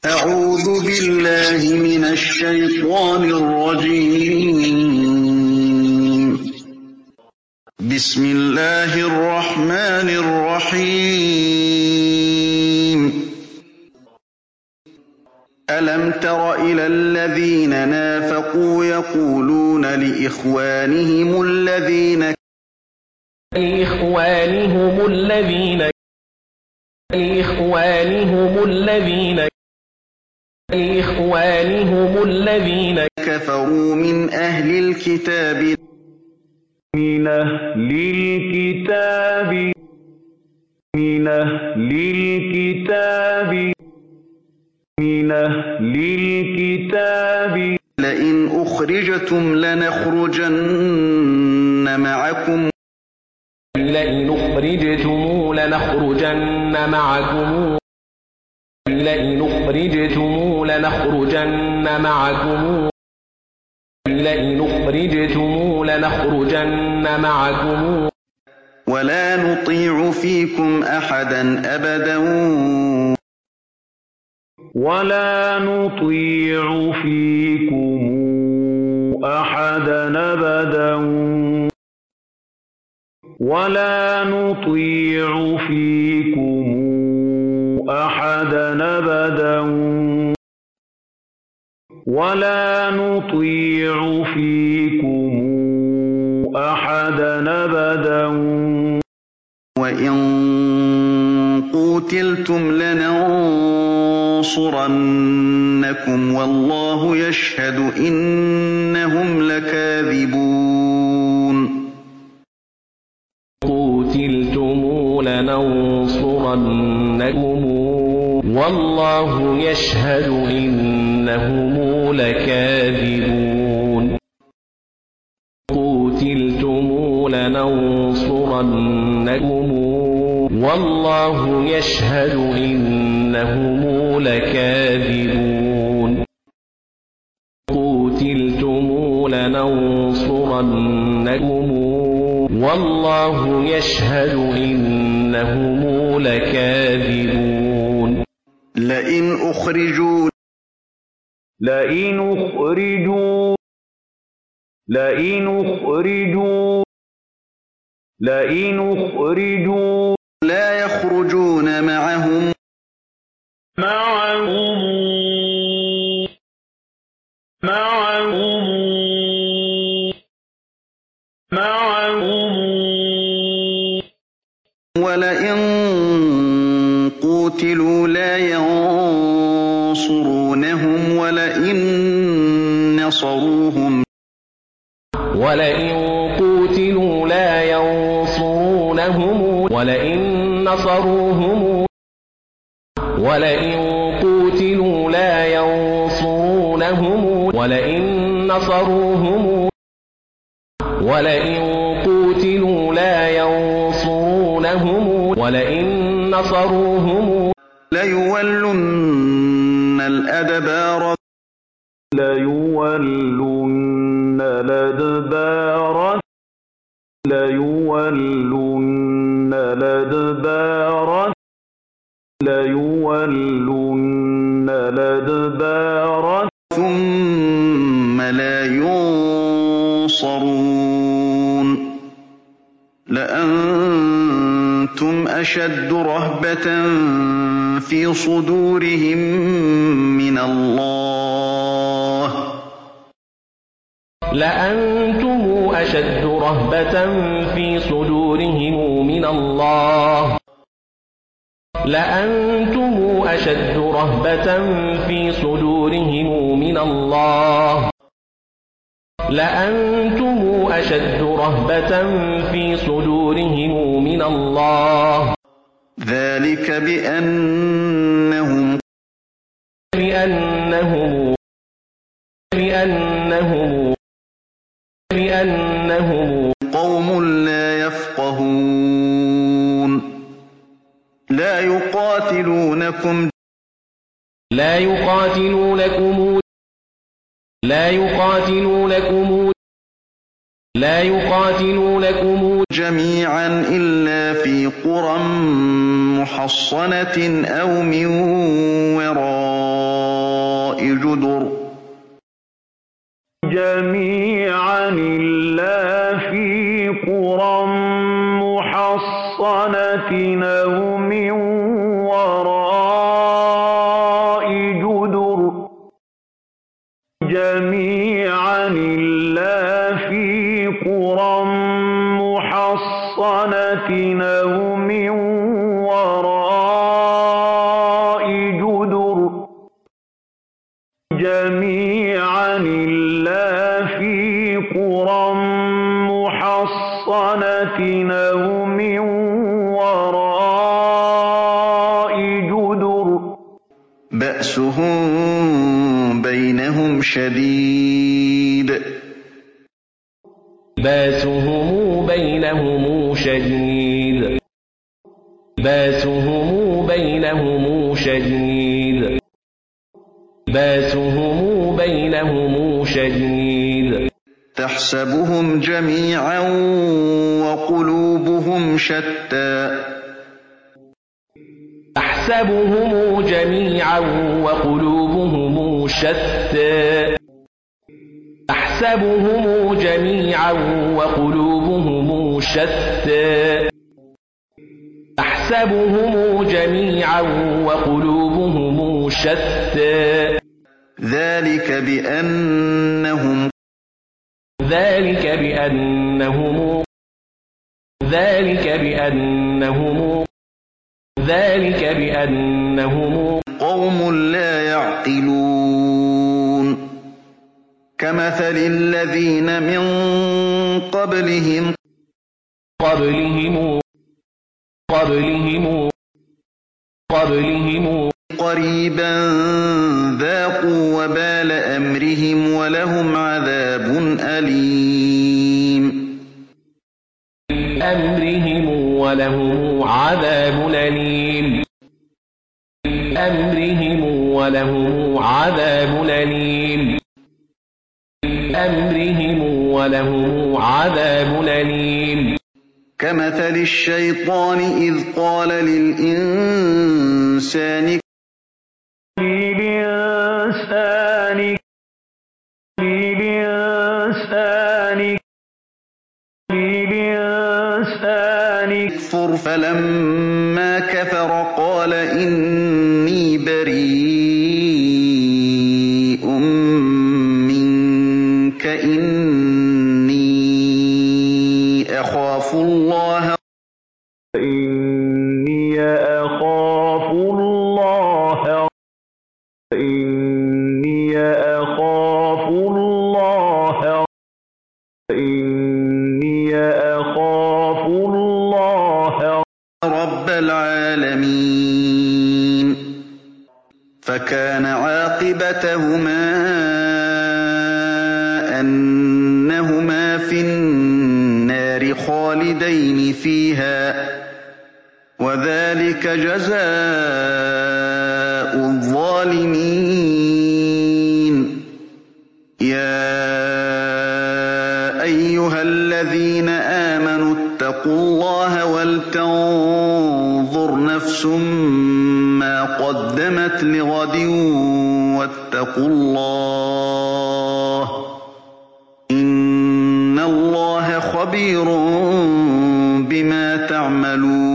أعوذ بالله من الشيطان الرجيم. بسم الله الرحمن الرحيم. ألم تر إلى الذين نافقوا يقولون لإخوانهم الذين كفروا من أهل الكتاب لئن أخرجتم لنخرجن معكم ولا نطيع فيكم أحدا أبدا وإن قوتلتم لننصرنكم والله يشهد إنهم لكاذبون لئن أخرجوا لا يخرجون معهم ولئن قوتلوا لا ينصرونهم ولئن نصروهم ليولن الأدبار ثم لا ينصرون لأنتم أشد رهبة في صدورهم من الله ذلك بأنهم قوم لا يفقهون لا يقاتلونكم جميعا إلا في قرى محصنة أو من وراء جدر جميعا إلا في قرى محصنة أو من وراء جدر جميعا إلا في قرى محصنة أو من وراء جدر جميعا إلا في قرى محصنة أو من وراء جدر بأسهم بينهم شديد باسهم بينهم شديد باسهم بينهم شديد باسهم بينهم شديد تحسبهم جميعا وقلوبهم شتى تحسبهم جميعا وقلوبهم شتى تحسبهم جميعا وقلوبهم شتى تحسبهم جميعا وقلوبهم شتى ذلك بأنهم ذلك بأنهم ذلك بأنهم ذلك بأنهم قوم لا يعقلون كمثل الذين من قبلهم قبلهم قريبا ذاقوا وبال أمرهم ولهم عذاب أليم أمرهم ولهم عذاب أليم أمرهم ولهم عذاب أليم أمرهم ولهم عذاب أليم كمثل الشيطان إذ قال للإنسان اكفر فلما كفر قال إني بريء منك إني أخاف الله إني أخاف الله إني أخاف الله إني أخاف الله رب العالمين فكان عاقبتهما أنهما في النار خالدين فيها وذلك جزاء الظالمين يا أيها الذين آمنوا اتقوا الله ولتنظر نفس ما قدمت لغد واتقوا الله إن الله خبير بما تعملون